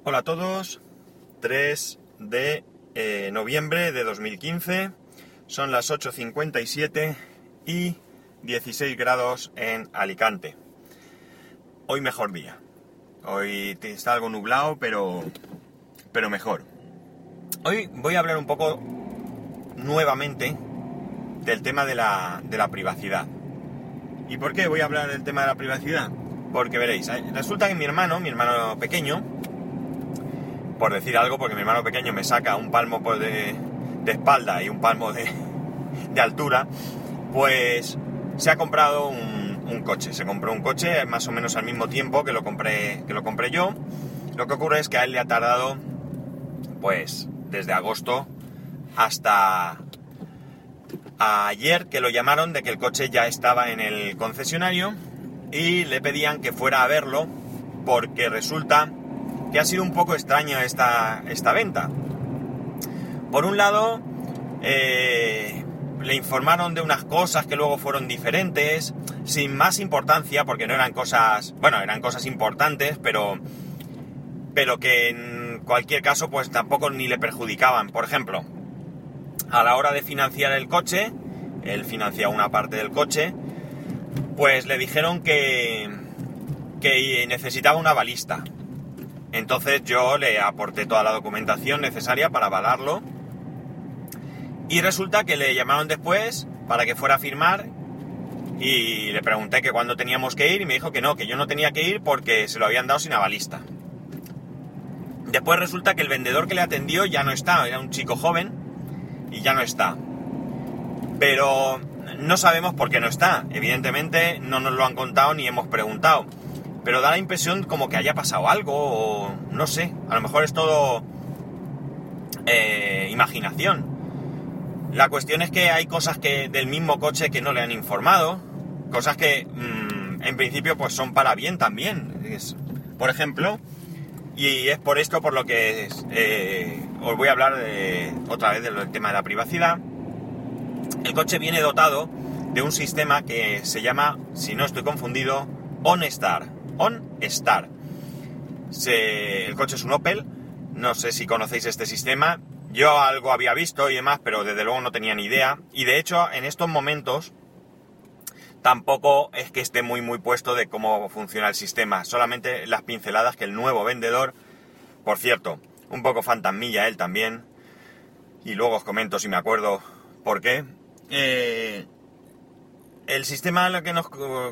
Hola a todos, 3 de noviembre de 2015, son las 8:57 y 16 grados en Alicante. Hoy mejor día, hoy está algo nublado pero mejor. Hoy voy a hablar un poco nuevamente del tema de la privacidad. ¿Y por qué voy a hablar del tema de la privacidad? Porque veréis, resulta que mi hermano pequeño, por decir algo, porque mi hermano pequeño me saca un palmo de espalda y un palmo de altura, pues se ha comprado un coche. Se compró un coche más o menos al mismo tiempo que lo compré yo. Lo que ocurre es que a él le ha tardado, pues, desde agosto hasta ayer, que lo llamaron de que el coche ya estaba en el concesionario y le pedían que fuera a verlo porque resulta que ha sido un poco extraña esta venta. Por un lado, le informaron de unas cosas que luego fueron diferentes, sin más importancia, porque no eran cosas... Bueno, eran cosas importantes, pero que en cualquier caso, pues tampoco ni le perjudicaban. Por ejemplo, a la hora de financiar el coche, él financia una parte del coche, pues le dijeron que necesitaba una balista. Entonces yo le aporté toda la documentación necesaria para avalarlo y resulta que le llamaron después para que fuera a firmar y le pregunté que cuándo teníamos que ir y me dijo que no, que yo no tenía que ir porque se lo habían dado sin avalista. Después resulta que el vendedor que le atendió ya no está, era un chico joven y ya no está. Pero no sabemos por qué no está, evidentemente no nos lo han contado ni hemos preguntado. Pero da la impresión como que haya pasado algo, o no sé, a lo mejor es todo imaginación. La cuestión es que hay cosas del mismo coche que no le han informado, cosas que en principio pues son para bien también. Por ejemplo, y es por esto por lo que os voy a hablar otra vez del tema de la privacidad. El coche viene dotado de un sistema que se llama, si no estoy confundido, OnStar. El coche es un Opel, no sé si conocéis este sistema, yo algo había visto y demás, pero desde luego no tenía ni idea, y de hecho en estos momentos tampoco es que esté muy puesto de cómo funciona el sistema, solamente las pinceladas que el nuevo vendedor, por cierto, un poco fantasmilla él también, y luego os comento si me acuerdo por qué. El sistema lo que nos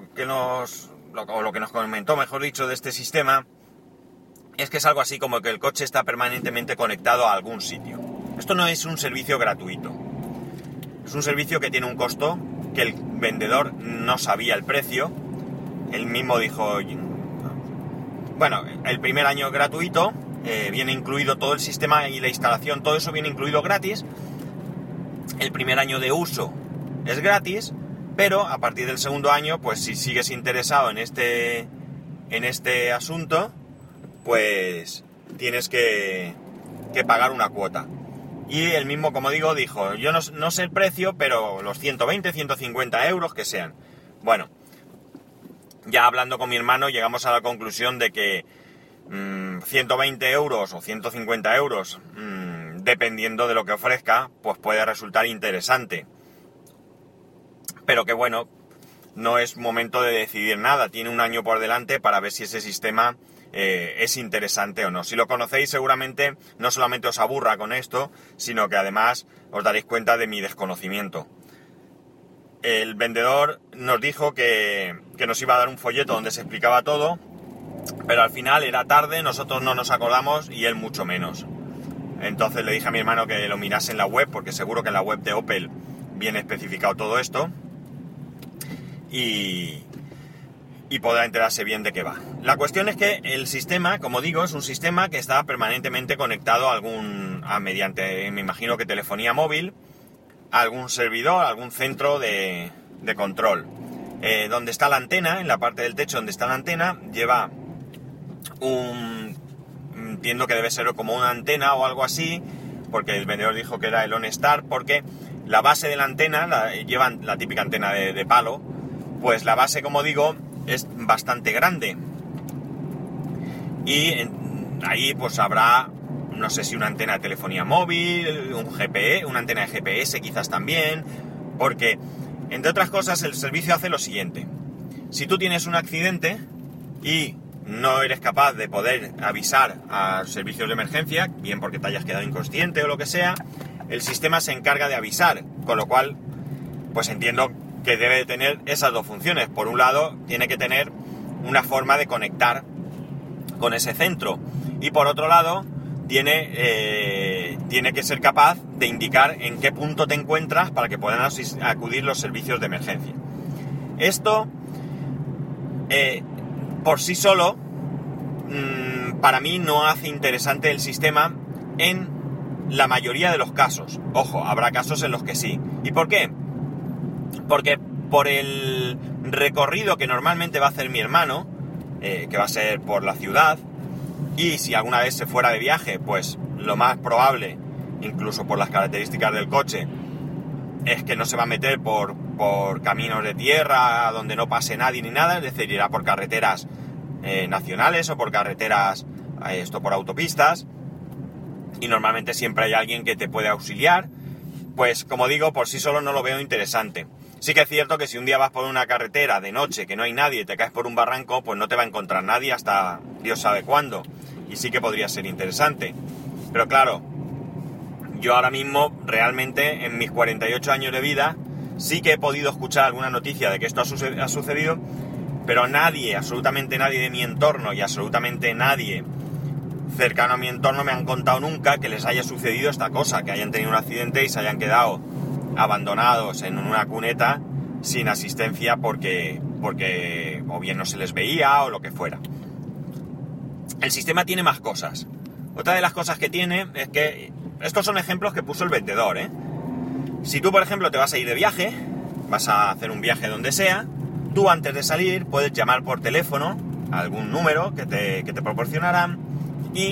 comentó, mejor dicho, de este sistema es que es algo así como que el coche está permanentemente conectado a algún sitio. Esto no es un servicio gratuito, es un servicio que tiene un costo que el vendedor no sabía el precio. Él mismo dijo, bueno, el primer año gratuito, viene incluido todo el sistema y la instalación, todo eso viene incluido gratis. El primer año de uso es gratis, pero a partir del segundo año, pues si sigues interesado en este asunto, pues tienes que pagar una cuota. Y él mismo, como digo, dijo, yo no sé el precio, pero los 120, 150 euros que sean. Bueno, ya hablando con mi hermano llegamos a la conclusión de que 120 euros o 150 euros, dependiendo de lo que ofrezca, pues puede resultar interesante. Pero que bueno, no es momento de decidir nada, tiene un año por delante para ver si ese sistema es interesante o no. Si lo conocéis seguramente no solamente os aburra con esto, sino que además os daréis cuenta de mi desconocimiento. El vendedor nos dijo que nos iba a dar un folleto donde se explicaba todo, pero al final era tarde, nosotros no nos acordamos y él mucho menos. Entonces le dije a mi hermano que lo mirase en la web, porque seguro que en la web de Opel viene especificado todo esto. Y podrá enterarse bien de qué va. La cuestión es que el sistema, como digo, es un sistema que está permanentemente conectado mediante, me imagino que telefonía móvil, a algún servidor, a algún centro de control. Donde está la antena, en la parte del techo donde está la antena, lleva entiendo que debe ser como una antena o algo así, porque el vendedor dijo que era el OnStar, porque la base de la antena, llevan la típica antena de palo, pues la base, como digo, es bastante grande y ahí pues habrá, no sé si una antena de telefonía móvil, un GPS, una antena de GPS quizás también, porque, entre otras cosas, el servicio hace lo siguiente. Si tú tienes un accidente y no eres capaz de poder avisar a servicios de emergencia, bien porque te hayas quedado inconsciente o lo que sea, el sistema se encarga de avisar, con lo cual, pues entiendo que debe de tener esas dos funciones. Por un lado, tiene que tener una forma de conectar con ese centro, y por otro lado, tiene que ser capaz de indicar en qué punto te encuentras para que puedan acudir los servicios de emergencia. Esto, por sí solo, para mí no hace interesante el sistema en la mayoría de los casos. Ojo, habrá casos en los que sí. ¿Y por qué? Porque por el recorrido que normalmente va a hacer mi hermano, que va a ser por la ciudad, y si alguna vez se fuera de viaje, pues lo más probable, incluso por las características del coche, es que no se va a meter por caminos de tierra donde no pase nadie ni nada, es decir, irá por carreteras nacionales o por carreteras, por autopistas, y normalmente siempre hay alguien que te puede auxiliar. Pues como digo, por sí solo no lo veo interesante. Sí que es cierto que si un día vas por una carretera de noche que no hay nadie y te caes por un barranco, pues no te va a encontrar nadie hasta Dios sabe cuándo, y sí que podría ser interesante. Pero claro, yo ahora mismo realmente en mis 48 años de vida sí que he podido escuchar alguna noticia de que esto ha sucedido, pero nadie, absolutamente nadie de mi entorno y absolutamente nadie cercano a mi entorno me han contado nunca que les haya sucedido esta cosa, que hayan tenido un accidente y se hayan quedado abandonados en una cuneta sin asistencia porque o bien no se les veía o lo que fuera. El sistema tiene más cosas. Otra de las cosas que tiene es que estos son ejemplos que puso el vendedor, ¿eh? Si tú, por ejemplo, te vas a ir de viaje, vas a hacer un viaje donde sea, tú antes de salir puedes llamar por teléfono a algún número que te proporcionarán y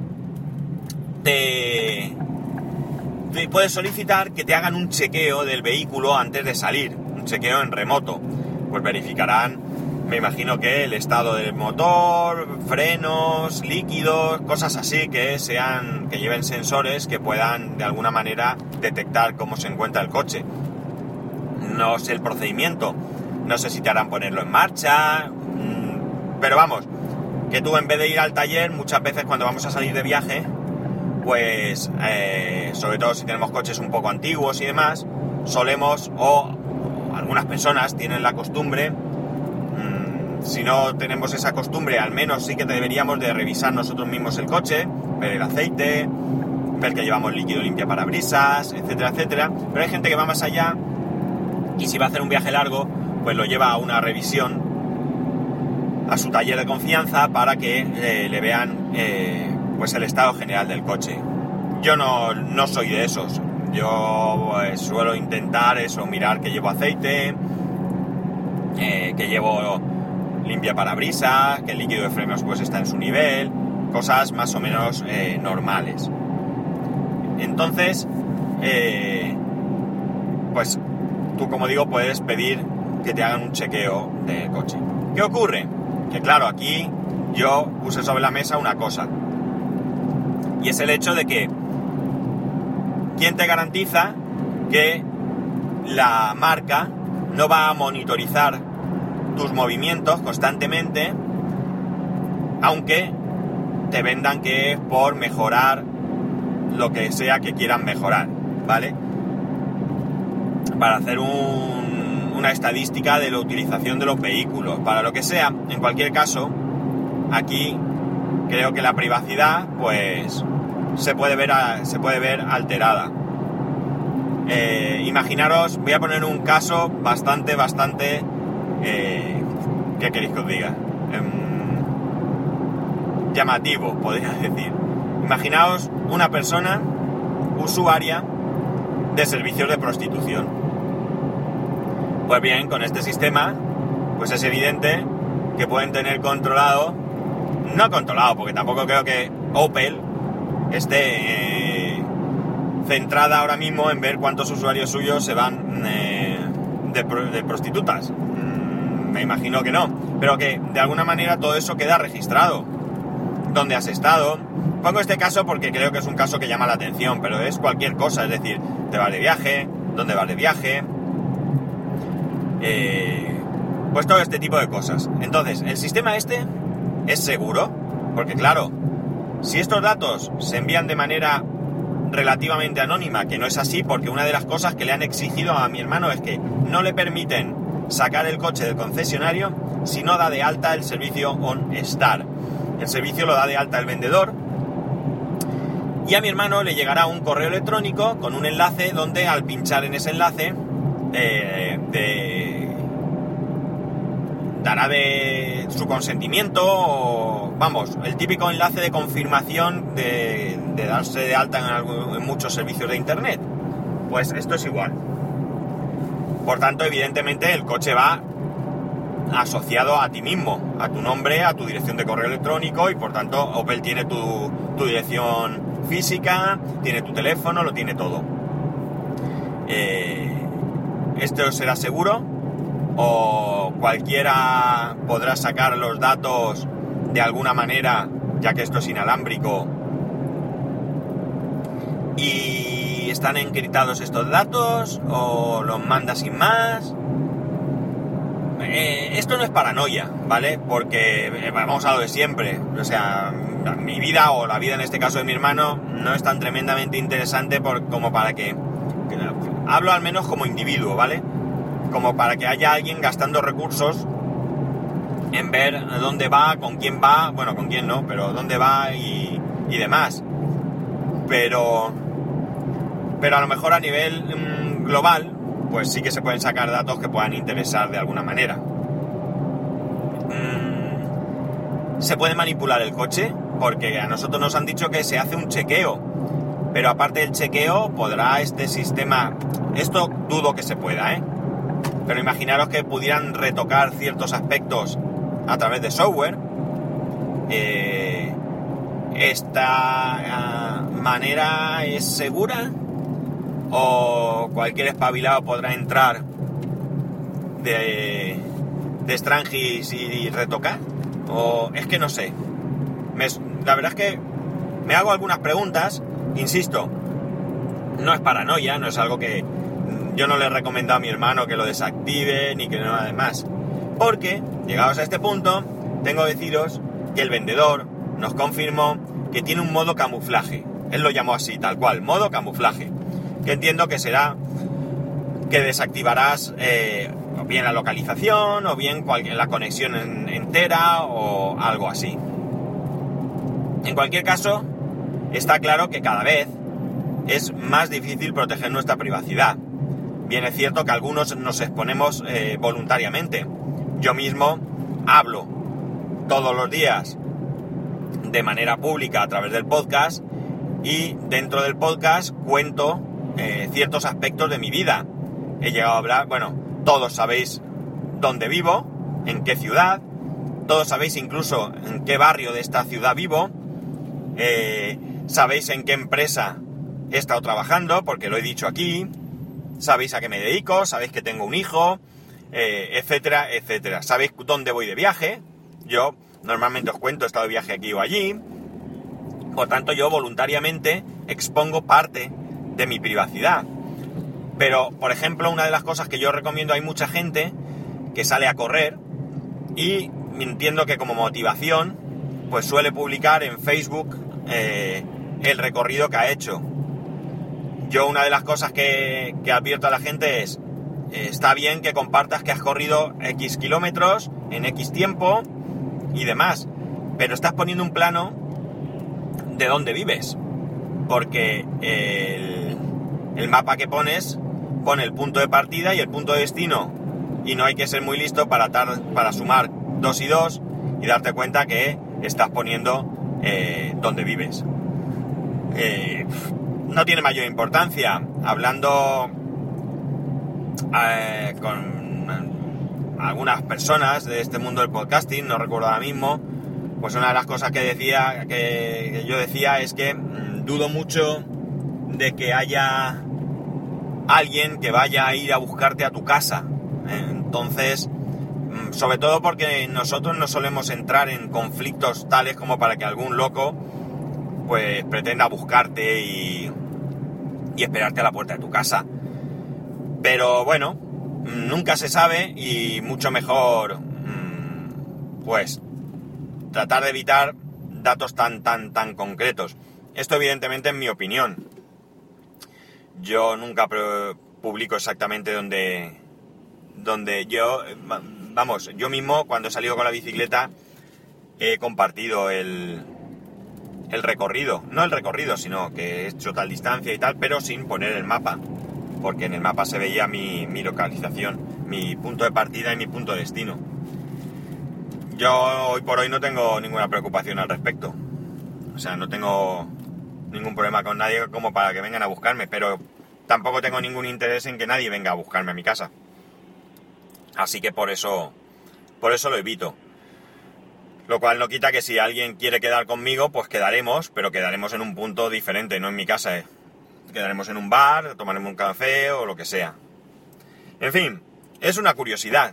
te puedes solicitar que te hagan un chequeo del vehículo antes de salir, un chequeo en remoto. Pues verificarán, me imagino que el estado del motor, frenos, líquidos, cosas así que lleven sensores que puedan de alguna manera detectar cómo se encuentra el coche. No sé el procedimiento, no sé si te harán ponerlo en marcha, pero vamos, que tú en vez de ir al taller, muchas veces cuando vamos a salir de viaje, pues sobre todo si tenemos coches un poco antiguos y demás, solemos, o algunas personas tienen la costumbre, si no tenemos esa costumbre, al menos sí que deberíamos de revisar nosotros mismos el coche, ver el aceite, ver que llevamos líquido limpiaparabrisas, etcétera, etcétera. Pero hay gente que va más allá y si va a hacer un viaje largo, pues lo lleva a una revisión a su taller de confianza para que le vean pues el estado general del coche. Yo no soy de esos. Yo suelo intentar eso, mirar que llevo aceite, que llevo limpiaparabrisas, que el líquido de frenos pues está en su nivel, cosas más o menos normales. Entonces, pues tú, como digo, puedes pedir que te hagan un chequeo del coche. ¿Qué ocurre? Que claro, aquí yo puse sobre la mesa una cosa, y es el hecho de que ¿quién te garantiza que la marca no va a monitorizar tus movimientos constantemente, aunque te vendan que es por mejorar lo que sea que quieran mejorar, ¿vale? Para hacer una estadística de la utilización de los vehículos, para lo que sea. En cualquier caso, aquí creo que la privacidad pues se puede ver alterada. Imaginaros, voy a poner un caso bastante ¿qué queréis que os diga? Llamativo, podría decir. Imaginaos una persona usuaria de servicios de prostitución. Pues bien, con este sistema, pues es evidente que pueden tener no controlado, porque tampoco creo que Opel esté centrada ahora mismo en ver cuántos usuarios suyos se van de prostitutas. Me imagino que no, pero que de alguna manera todo eso queda registrado. dónde has estado. Pongo este caso porque creo que es un caso que llama la atención, pero es cualquier cosa, es decir, te vas de viaje, dónde vas de viaje, pues todo este tipo de cosas. Entonces, el sistema este es seguro, porque claro, si estos datos se envían de manera relativamente anónima, que no es así, porque una de las cosas que le han exigido a mi hermano es que no le permiten sacar el coche del concesionario si no da de alta el servicio OnStar. El servicio lo da de alta el vendedor y a mi hermano le llegará un correo electrónico con un enlace donde al pinchar en ese enlace dará de su consentimiento o, vamos, el típico enlace de confirmación de darse de alta en muchos servicios de internet. Pues esto es igual. Por tanto, evidentemente el coche va asociado a ti mismo, a tu nombre, a tu dirección de correo electrónico, y por tanto Opel tiene tu dirección física, tiene tu teléfono, lo tiene todo. ¿Esto será seguro? ¿O cualquiera podrá sacar los datos de alguna manera, ya que esto es inalámbrico? ¿Y están encriptados estos datos? ¿O los manda sin más? Esto no es paranoia, ¿vale? Porque vamos a lo de siempre. O sea, mi vida, o la vida en este caso de mi hermano, no es tan tremendamente interesante como para que hablo al menos como individuo, ¿vale? Como para que haya alguien gastando recursos en ver dónde va, con quién va, bueno, con quién no, pero dónde va y demás. Pero a lo mejor a nivel global, pues sí que se pueden sacar datos que puedan interesar de alguna manera. Se puede manipular el coche, porque a nosotros nos han dicho que se hace un chequeo, pero aparte del chequeo podrá este sistema, esto dudo que se pueda, pero imaginaros que pudieran retocar ciertos aspectos a través de software. ¿Esta manera es segura? ¿O cualquier espabilado podrá entrar de Strangis y retocar? O es que no sé. La verdad es que me hago algunas preguntas. Insisto, no es paranoia, no es algo que yo no le he recomendado a mi hermano que lo desactive ni que nada más. Porque, llegados a este punto, tengo que deciros que el vendedor nos confirmó que tiene un modo camuflaje. Él lo llamó así, tal cual, modo camuflaje. Que entiendo que será que desactivarás o bien la localización o bien la conexión entera o algo así. En cualquier caso, está claro que cada vez es más difícil proteger nuestra privacidad. Bien es cierto que algunos nos exponemos voluntariamente. Yo mismo hablo todos los días de manera pública a través del podcast, y dentro del podcast cuento ciertos aspectos de mi vida. He llegado a hablar, bueno, todos sabéis dónde vivo, en qué ciudad, todos sabéis incluso en qué barrio de esta ciudad vivo, sabéis en qué empresa he estado trabajando, porque lo he dicho aquí, sabéis a qué me dedico, sabéis que tengo un hijo, etcétera, etcétera. Sabéis dónde voy de viaje. Yo normalmente os cuento, he estado de viaje aquí o allí. Por tanto, yo voluntariamente expongo parte de mi privacidad. Pero, por ejemplo, una de las cosas que yo recomiendo, hay mucha gente que sale a correr y entiendo que como motivación pues suele publicar en Facebook el recorrido que ha hecho. Yo una de las cosas que advierto a la gente es, está bien que compartas que has corrido X kilómetros en X tiempo y demás, pero estás poniendo un plano de dónde vives, porque el mapa que pones pone el punto de partida y el punto de destino, y no hay que ser muy listo para sumar 2 y 2 y darte cuenta que estás poniendo dónde vives. No tiene mayor importancia. Hablando con algunas personas de este mundo del podcasting, no recuerdo ahora mismo, pues una de las cosas que yo decía es que dudo mucho de que haya alguien que vaya a ir a buscarte a tu casa. Entonces, Sobre todo porque nosotros no solemos entrar en conflictos tales como para que algún loco pues pretenda buscarte y esperarte a la puerta de tu casa. Pero bueno, nunca se sabe y mucho mejor pues tratar de evitar datos tan concretos. Esto evidentemente es mi opinión. Yo nunca publico exactamente donde yo... Vamos, yo mismo cuando he salido con la bicicleta he compartido el recorrido. No el recorrido, sino que he hecho tal distancia y tal, pero sin poner el mapa. Porque en el mapa se veía mi localización, mi punto de partida y mi punto de destino. Yo hoy por hoy no tengo ninguna preocupación al respecto. O sea, no tengo ningún problema con nadie como para que vengan a buscarme, pero tampoco tengo ningún interés en que nadie venga a buscarme a mi casa. Así que por eso lo evito. Lo cual no quita que si alguien quiere quedar conmigo, pues quedaremos, pero quedaremos en un punto diferente, no en mi casa. Quedaremos en un bar, tomaremos un café o lo que sea. En fin, es una curiosidad.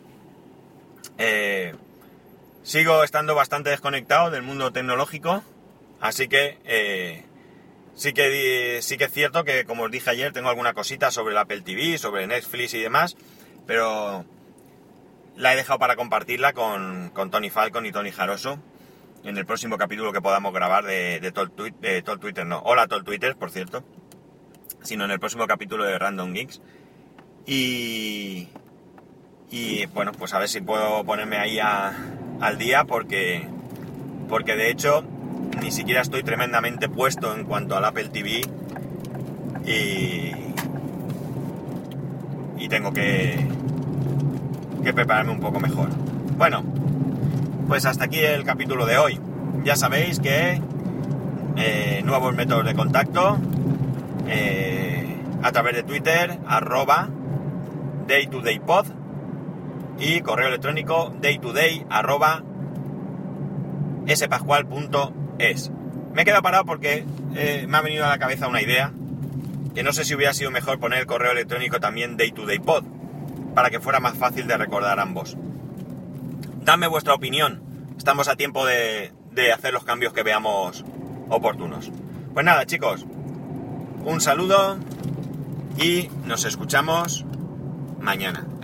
Sigo estando bastante desconectado del mundo tecnológico, así que sí que es cierto que, como os dije ayer, tengo alguna cosita sobre el Apple TV, sobre Netflix y demás, pero la he dejado para compartirla con Tony Falcon y Tony Jaroso en el próximo capítulo que podamos grabar de Talk Twitter, no, hola Talk Twitter, por cierto, sino en el próximo capítulo de Random Geeks. Y bueno, pues a ver si puedo ponerme ahí al día, porque de hecho ni siquiera estoy tremendamente puesto en cuanto al Apple TV y tengo que prepararme un poco mejor. Bueno, pues hasta aquí el capítulo de hoy. Ya sabéis que nuevos métodos de contacto a través de Twitter, @daytodaypod, y correo electrónico daytoday@spascual.es. Me he quedado parado porque me ha venido a la cabeza una idea, que no sé si hubiera sido mejor poner el correo electrónico también daytodaypod, para que fuera más fácil de recordar ambos. Dadme vuestra opinión. Estamos a tiempo de hacer los cambios que veamos oportunos. Pues nada, chicos, un saludo y nos escuchamos mañana.